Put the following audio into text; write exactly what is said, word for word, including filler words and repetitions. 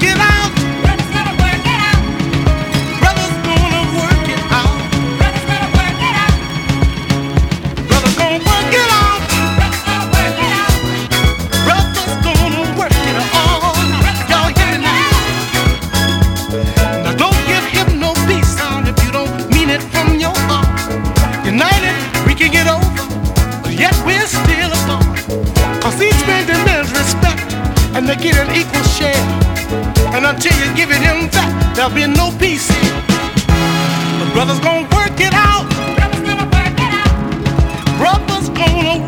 it out. Brothers gonna work it out. Brothers gonna work it out. Brothers gonna work it out. Brothers gonna work it out. Brothers gonna work it out. Brothers gonna work it out. Y'all hear me now? Now don't give him no peace sound if you don't mean it from your heart. United, we can get over, but yet we're still apart. Cause each man demands respect, and they get an equal share. And until you give it him that, there'll be no peace here. But brothers gonna work it out. Brothers gonna work it out. Brothers gonna